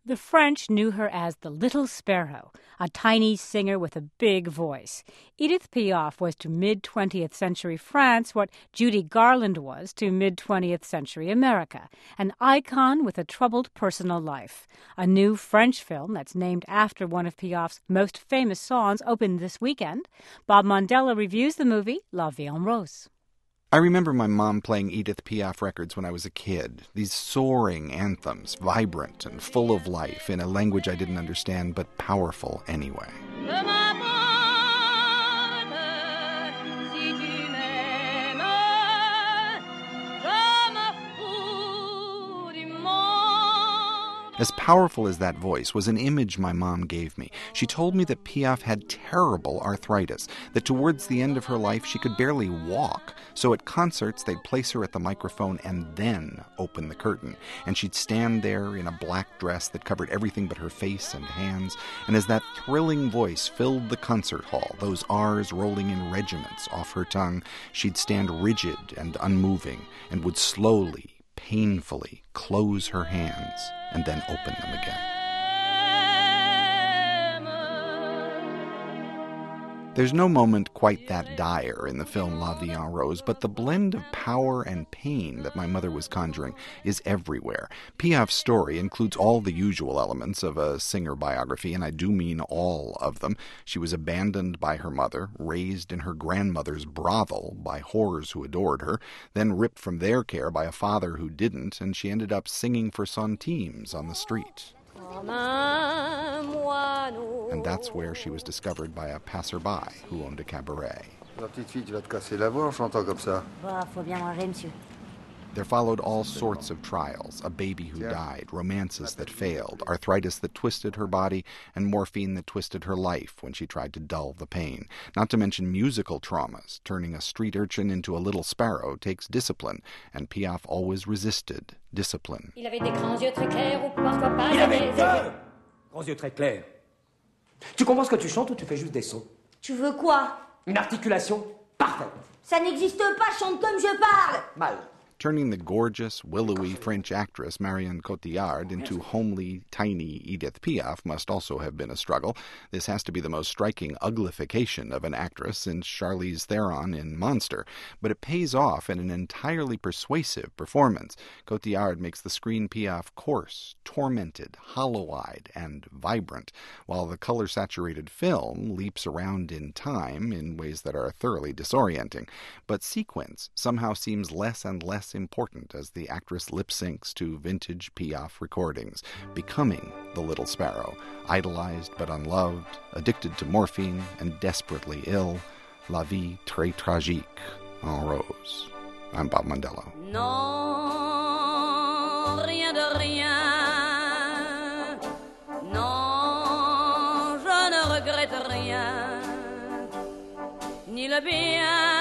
The French knew her as the Little Sparrow, a tiny singer with a big voice. Edith Piaf was to mid-20th century France what Judy Garland was to mid-20th century America, an icon with a troubled personal life. A new French film that's named after one of Piaf's most famous songs opened this weekend. Bob Mondella reviews the movie La Vie en Rose. I remember my mom playing Edith Piaf records when I was a kid. These soaring anthems, vibrant and full of life in a language I didn't understand, but powerful anyway. As powerful as that voice was an image my mom gave me. She told me that Piaf had terrible arthritis, that towards the end of her life she could barely walk. So at concerts they'd place her at the microphone and then open the curtain. And she'd stand there in a black dress that covered everything but her face and hands. And as that thrilling voice filled the concert hall, those R's rolling in regiments off her tongue, she'd stand rigid and unmoving and would slowly, painfully close her hands and then open them again. There's no moment quite that dire in the film La Vie en Rose, but the blend of power and pain that my mother was conjuring is everywhere. Piaf's story includes all the usual elements of a singer biography, and I do mean all of them. She was abandoned by her mother, raised in her grandmother's brothel by whores who adored her, then ripped from their care by a father who didn't, and she ended up singing for centimes on the street. And that's where she was discovered by a passerby who owned a cabaret. Ma petite fille, tu vas te casser la voix en chantant comme ça. Faut bien manger, monsieur. There followed all sorts of trials, a baby who died, romances that failed, arthritis that twisted her body, and morphine that twisted her life when she tried to dull the pain. Not to mention musical traumas. Turning a street urchin into a little sparrow takes discipline, and Piaf always resisted discipline. Il avait des grands yeux très clairs ou parfois pas. Il avait deux grands yeux très clairs. Tu comprends ce que tu chantes ou tu fais juste des sons? Tu veux quoi? Une articulation parfaite. Ça n'existe pas, chante comme je parle. Mal. Turning the gorgeous, willowy French actress Marion Cotillard into homely, tiny Edith Piaf must also have been a struggle. This has to be the most striking uglification of an actress since Charlize Theron in Monster, but it pays off in an entirely persuasive performance. Cotillard makes the screen Piaf coarse, tormented, hollow-eyed, and vibrant, while the color-saturated film leaps around in time in ways that are thoroughly disorienting. But sequence somehow seems less and less important as the actress lip-syncs to vintage Piaf recordings, becoming the Little Sparrow, idolized but unloved, addicted to morphine and desperately ill. La vie très tragique en rose. I'm Bob Mondella. Non, rien de rien. Non, je ne regrette rien. Ni le bien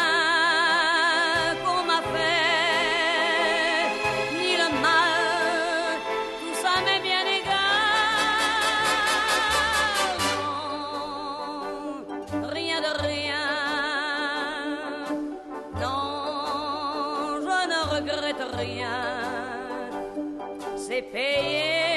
rien, c'est payé.